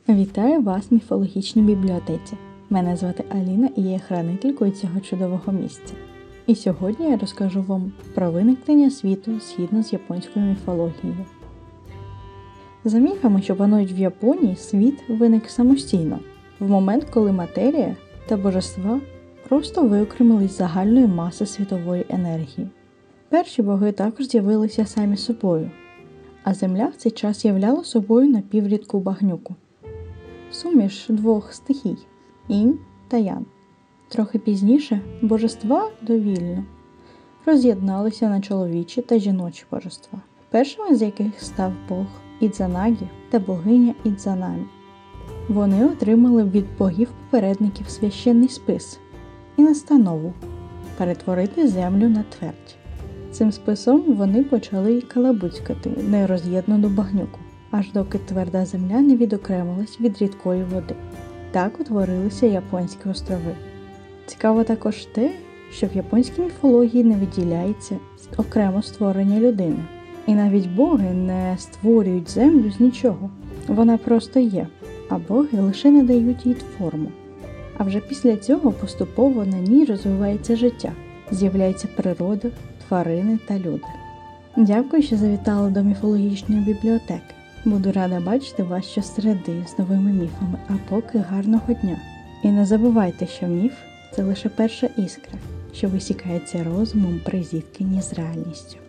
Вітаю вас в міфологічній бібліотеці. Мене звати Аліна і я є хранителькою цього чудового місця. І сьогодні я розкажу вам про виникнення світу згідно з японською міфологією. За міфами, що панують в Японії, світ виник самостійно, в момент, коли матерія та божества просто виокремились з загальної маси світової енергії. Перші боги також з'явилися самі собою, а земля в цей час являла собою напіврідку багнюку. Суміш двох стихій – інь та ян. Трохи пізніше божества довільно роз'єдналися на чоловічі та жіночі божества, першими з яких став бог Ідзанагі та богиня Ідзанамі. Вони отримали від богів-попередників священний спис і настанову перетворити землю на твердь. Цим списом вони почали калабуцькати нероз'єднану багнюку, аж доки тверда земля не відокремилась від рідкої води. Так утворилися Японські острови. Цікаво також те, що в японській міфології не виділяється окремо створення людини. І навіть боги не створюють землю з нічого. Вона просто є, а боги лише надають їй форму. А вже після цього поступово на ній розвивається життя. З'являється природа, тварини та люди. Дякую, що завітали до міфологічної бібліотеки. Буду рада бачити вас щосереди з новими міфами, а поки гарного дня. І не забувайте, що міф – це лише перша іскра, що висікається розумом при зіткненні з реальністю.